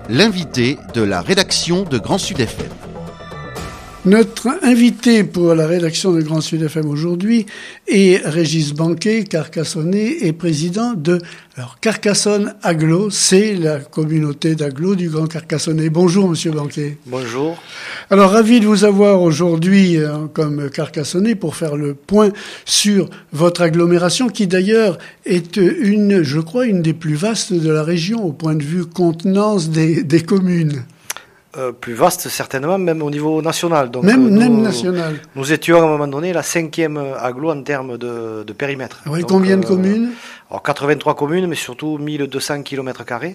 l'invité de la rédaction de Grand Sud FM. Notre invité pour la rédaction de Grand Sud FM aujourd'hui est Régis Banquet, carcassonnais et président de Carcassonne Agglo. C'est la communauté d'agglo du Grand Carcassonnais. Bonjour Monsieur Banquet. Bonjour. Alors ravi de vous avoir aujourd'hui comme Carcassonnais pour faire le point sur votre agglomération qui d'ailleurs est je crois, une des plus vastes de la région au point de vue contenance des communes. Plus vaste certainement, même au niveau national. Donc, même national. Nous étions à un moment donné la 5e agglo en termes de périmètre. Oui, donc, combien de communes? Alors 83 communes, mais surtout 1200 km².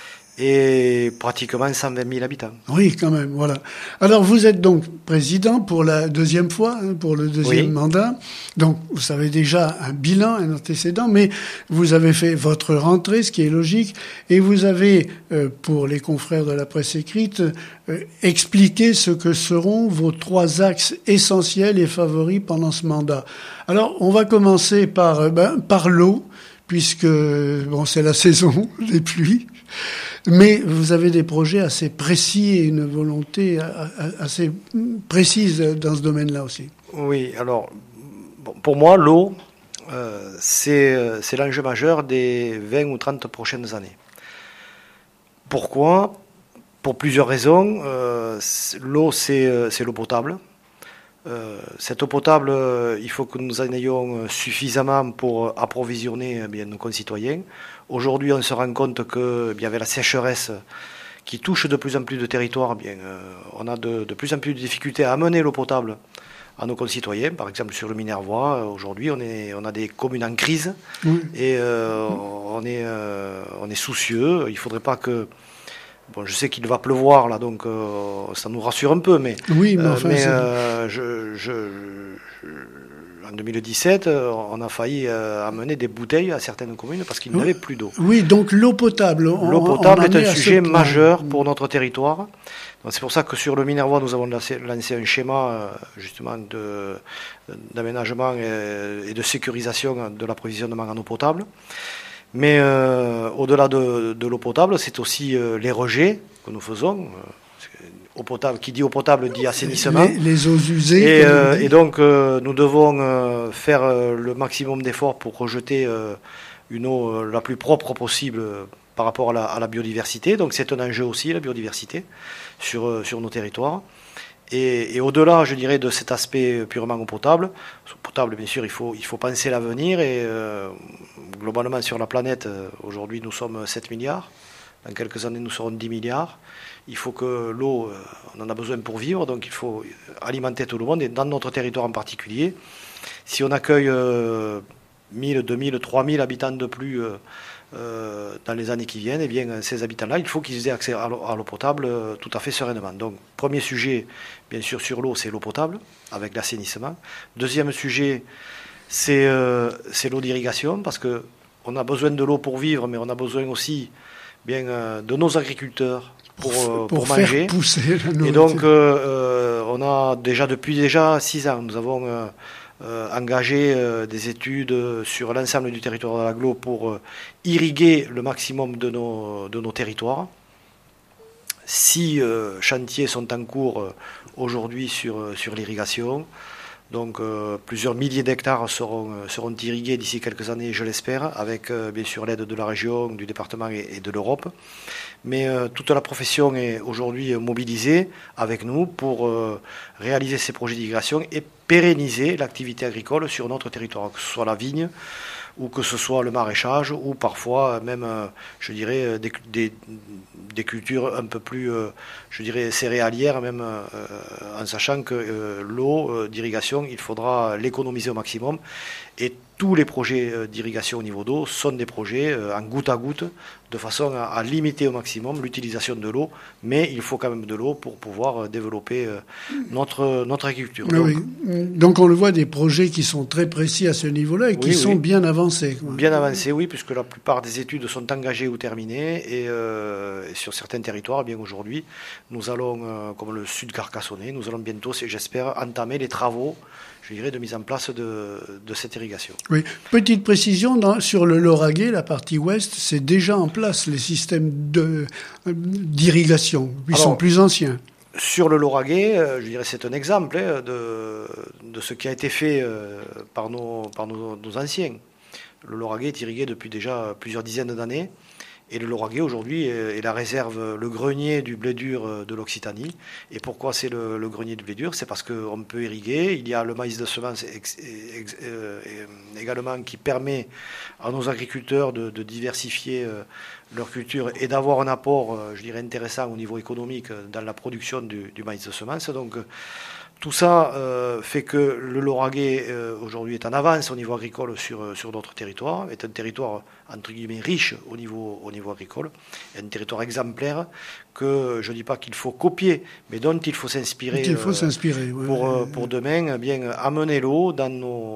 Et pratiquement 120 000 habitants. Oui, quand même, voilà. Alors, vous êtes donc président pour la deuxième fois, pour le deuxième mandat. Donc, vous avez déjà un bilan, un antécédent, mais vous avez fait votre rentrée, ce qui est logique, et vous avez, pour les confrères de la presse écrite, expliqué ce que seront vos 3 axes essentiels et favoris pendant ce mandat. Alors, on va commencer par l'eau, puisque, c'est la saison des pluies. Mais vous avez des projets assez précis et une volonté assez précise dans ce domaine-là aussi. Oui, alors, pour moi, l'eau, c'est l'enjeu majeur des 20 ou 30 prochaines années. Pourquoi ? Pour plusieurs raisons. L'eau, c'est l'eau potable. Cette eau potable, il faut que nous en ayons suffisamment pour approvisionner nos concitoyens. Aujourd'hui, on se rend compte que avec la sécheresse qui touche de plus en plus de territoires, on a de plus en plus de difficultés à amener l'eau potable à nos concitoyens. Par exemple, sur le Minervois, aujourd'hui, on a des communes en crise et on est soucieux. Il ne faudrait pas que... je sais qu'il va pleuvoir là, donc ça nous rassure un peu, mais oui, mais enfin, en 2017, on a failli amener des bouteilles à certaines communes parce qu'ils n'avaient plus d'eau. Oui, donc l'eau potable. L'eau potable est un sujet majeur pour notre territoire. Donc, c'est pour ça que sur le Minervois, nous avons lancé un schéma justement d'aménagement et de sécurisation de l'approvisionnement en eau potable. Mais au-delà de l'eau potable, c'est aussi les rejets que nous faisons. Eau potable, qui dit eau potable dit assainissement. Les eaux usées. Et donc nous devons faire le maximum d'efforts pour rejeter une eau la plus propre possible par rapport à la biodiversité. Donc c'est un enjeu aussi, la biodiversité, sur nos territoires. Et au-delà, je dirais, de cet aspect purement eau potable, bien sûr, il faut penser l'avenir. Et globalement, sur la planète, aujourd'hui, nous sommes 7 milliards. Dans quelques années, nous serons 10 milliards. Il faut que l'eau, on en a besoin pour vivre, donc il faut alimenter tout le monde, et dans notre territoire en particulier. Si on accueille 1000, 2000, 3000 habitants de plus dans les années qui viennent, ces habitants-là, il faut qu'ils aient accès à l'eau potable tout à fait sereinement. Donc, premier sujet, bien sûr, sur l'eau, c'est l'eau potable, avec l'assainissement. Deuxième sujet, c'est l'eau d'irrigation, parce qu'on a besoin de l'eau pour vivre, mais on a besoin aussi de nos agriculteurs pour manger. Faire pousser la nourriture. Et donc, on a depuis 6 ans, nous avons engagé des études sur l'ensemble du territoire de l'agglo pour irriguer le maximum de nos territoires. 6 chantiers sont en cours aujourd'hui sur l'irrigation. Donc plusieurs milliers d'hectares seront irrigués d'ici quelques années, je l'espère, avec bien sûr l'aide de la région, du département et de l'Europe. Mais toute la profession est aujourd'hui mobilisée avec nous pour réaliser ces projets d'irrigation et pérenniser l'activité agricole sur notre territoire, que ce soit la vigne ou que ce soit le maraîchage, ou parfois même, je dirais, des cultures un peu plus, je dirais, céréalières, même en sachant que l'eau d'irrigation, il faudra l'économiser au maximum. Et tous les projets d'irrigation au niveau d'eau sont des projets en goutte à goutte, de façon à limiter au maximum l'utilisation de l'eau, mais il faut quand même de l'eau pour pouvoir développer notre agriculture. Donc on le voit, des projets qui sont très précis à ce niveau-là et qui sont bien avancés. Bien avancés, oui, puisque la plupart des études sont engagées ou terminées, et sur certains territoires, aujourd'hui, nous allons, comme le sud carcassonnais, nous allons bientôt, j'espère, entamer les travaux, je dirais, de mise en place de cette irrigation d'irrigation. Oui. Petite précision, sur le Lauragais, la partie ouest, c'est déjà en place les systèmes d'irrigation. Ils sont plus anciens. Sur le Lauragais, je dirais c'est un exemple de ce qui a été fait par nos anciens. Le Lauragais est irrigué depuis déjà plusieurs dizaines d'années. Et le Lauragais aujourd'hui est la réserve, le grenier du blé dur de l'Occitanie. Et pourquoi c'est le grenier du blé dur? C'est parce qu'on peut irriguer. Il y a le maïs de semence également qui permet à nos agriculteurs de diversifier leur culture et d'avoir un apport, je dirais, intéressant au niveau économique dans la production du maïs de semence. Donc tout ça fait que le Lauragais aujourd'hui est en avance au niveau agricole sur d'autres territoires, est un territoire entre guillemets riche au niveau agricole, un territoire exemplaire que je ne dis pas qu'il faut copier, mais dont il faut s'inspirer, pour demain bien amener l'eau dans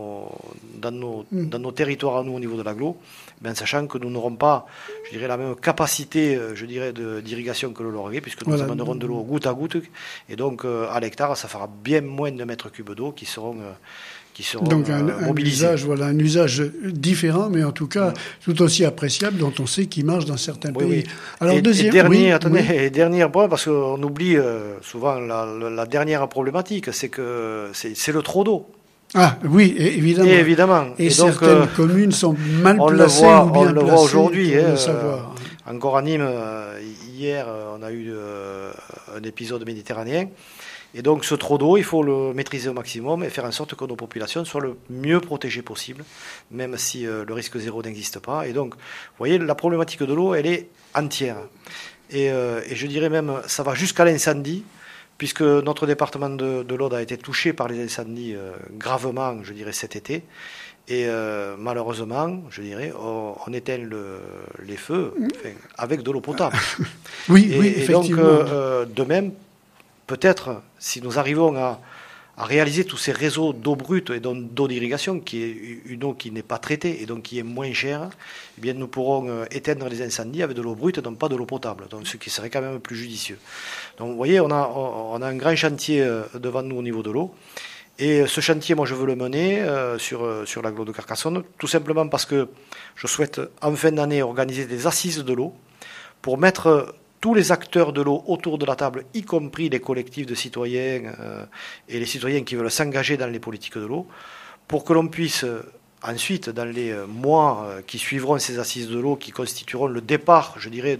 nos territoires à nous au niveau de l'agglo, ben, sachant que nous n'aurons pas, je dirais, la même capacité, d'irrigation que le Lauragais, puisque nous amènerons de l'eau goutte à goutte, et donc à l'hectare, ça fera bien moins de mètres cubes d'eau qui seront donc mobilisés. un usage différent, mais en tout cas tout aussi appréciable, dont on sait qu'il marche dans certains pays. Oui. Alors dernier point, parce qu'on oublie souvent la dernière problématique, c'est que c'est le trop d'eau. Ah oui, évidemment. Et donc, certaines communes sont mal placées ou bien placées. On le voit aujourd'hui. Encore à Nîmes, hier, on a eu un épisode méditerranéen. Et donc ce trop d'eau, il faut le maîtriser au maximum et faire en sorte que nos populations soient le mieux protégées possible, même si le risque zéro n'existe pas. Et donc, vous voyez, la problématique de l'eau, elle est entière. Et je dirais même, ça va jusqu'à l'incendie, puisque notre département de l'Aude a été touché par les incendies gravement, je dirais, cet été. Et malheureusement, je dirais, on éteint les feux avec de l'eau potable. Oui, effectivement. Et donc, de même, peut-être, si nous arrivons à réaliser tous ces réseaux d'eau brute et d'eau d'irrigation, qui est une eau qui n'est pas traitée et donc qui est moins chère, eh bien nous pourrons éteindre les incendies avec de l'eau brute et donc pas de l'eau potable, donc ce qui serait quand même plus judicieux. Donc vous voyez, on a un grand chantier devant nous au niveau de l'eau. Et ce chantier, moi, je veux le mener sur l'agglo de Carcassonne, tout simplement parce que je souhaite, en fin d'année, organiser des assises de l'eau pour mettre tous les acteurs de l'eau autour de la table, y compris les collectifs de citoyens et les citoyens qui veulent s'engager dans les politiques de l'eau, pour que l'on puisse ensuite, dans les mois qui suivront ces assises de l'eau, qui constitueront le départ, je dirais,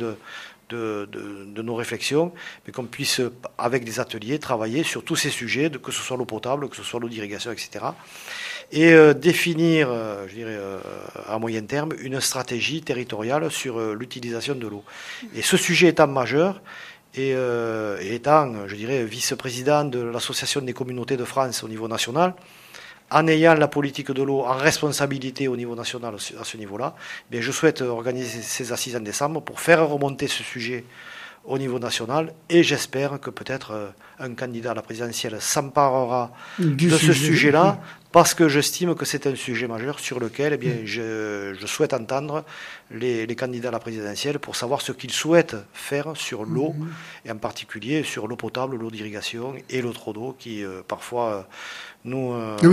de nos réflexions, mais qu'on puisse, avec des ateliers, travailler sur tous ces sujets, que ce soit l'eau potable, que ce soit l'eau d'irrigation, etc., et définir, je dirais, à moyen terme, une stratégie territoriale sur l'utilisation de l'eau. Et ce sujet étant majeur, et étant, je dirais, vice-président de l'Association des communautés de France au niveau national, en ayant la politique de l'eau en responsabilité au niveau national à ce niveau-là, bien, je souhaite organiser ces assises en décembre pour faire remonter ce sujet au niveau national, et j'espère que peut-être un candidat à la présidentielle s'emparera de ce sujet-là, parce que j'estime que c'est un sujet majeur sur lequel, eh bien, je souhaite entendre les candidats à la présidentielle pour savoir ce qu'ils souhaitent faire sur l'eau, et en particulier sur l'eau potable, l'eau d'irrigation et l'eau trop d'eau qui parfois nous...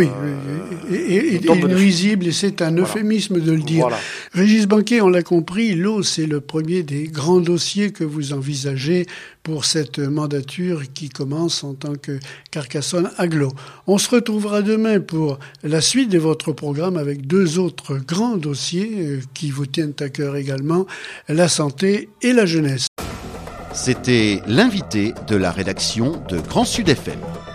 est nuisible, et c'est un euphémisme de le dire. Voilà. Régis Banquet, on l'a compris, l'eau, c'est le premier des grands dossiers que vous envisagez pour cette mandature qui commence en tant que Carcassonne Agglo. On se retrouvera demain pour la suite de votre programme avec deux autres grands dossiers qui vous tiennent à cœur également, la santé et la jeunesse. C'était l'invité de la rédaction de Grand Sud FM.